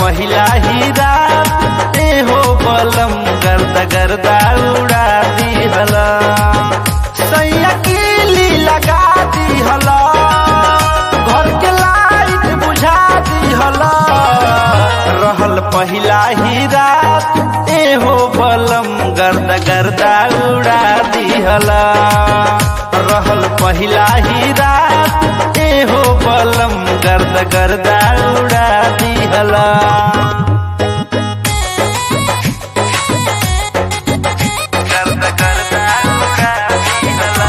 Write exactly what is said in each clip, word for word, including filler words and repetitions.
पहिला ही रात ए हो बलम गर्दा गर्दा उड़ा दिहला सैया कीली लगा दिहला घर के लाइट बुझा दिहला रहल पहिला ही रात ए हो बलम गर्दा गर्दा उड़ा दिहला रहल पहिला ही रात ए हो बलम गर्दा गर्दा उड़ा दिहला गर्दा गर्दा उड़ा दिहला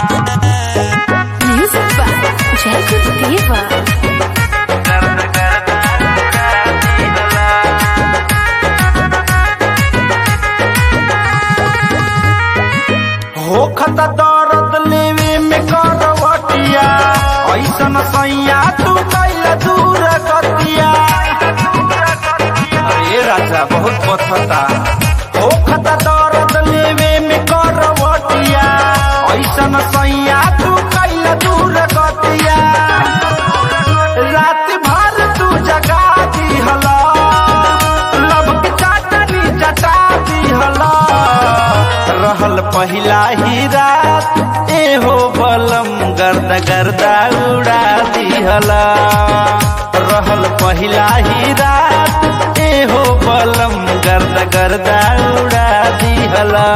Music by Jacob Deva. गर्दा गर्दा उड़ा दिहला होखत दर्द लेवे में करवटिया ऐसन सैया तू कैल दूर कतिया अरे राजा बहुत पथता होखत दर्द लेवे में करवटिया ऐसन सैया तू कैल दूर कतिया रात भर तू जगा दिहला लब के चाटनी जटा दिहला रहल पहिला ही रात ए हो बलम गर्दा गर्दा उड़ा दिहला रहल पहिला ही रात ए हो बलम गर्दा गर्दा उड़ा दिहला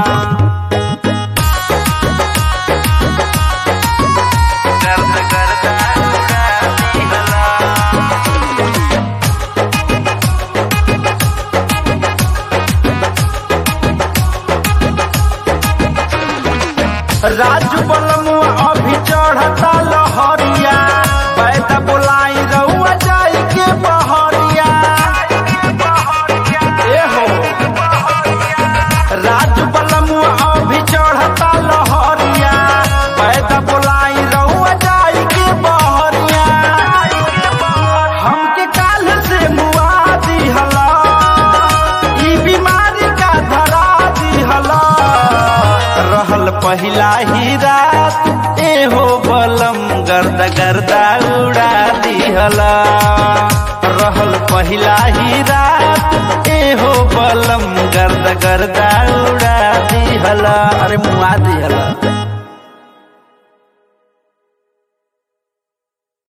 गर्दा गर्दा उड़ा दिहला राजू बलमुआ अभी चढ़ता लहरिया बैठा बोलाई रउआ जाई के बहरिया ए हो राजू बलमुआ अभी चढ़ता लहरिया बैठा बोलाई रउआ जाई के बहरिया हमके काल से मुआ दिहला ई बीमारी का धरा दिहला रहल पहिला ही रात ए हो बलम गर्दा गर्दा उड़ा दिहला रहल पहिला ही रात ए हो बलम गर्दा गर्दा उड़ा दिहला अरे मुआ दिहला।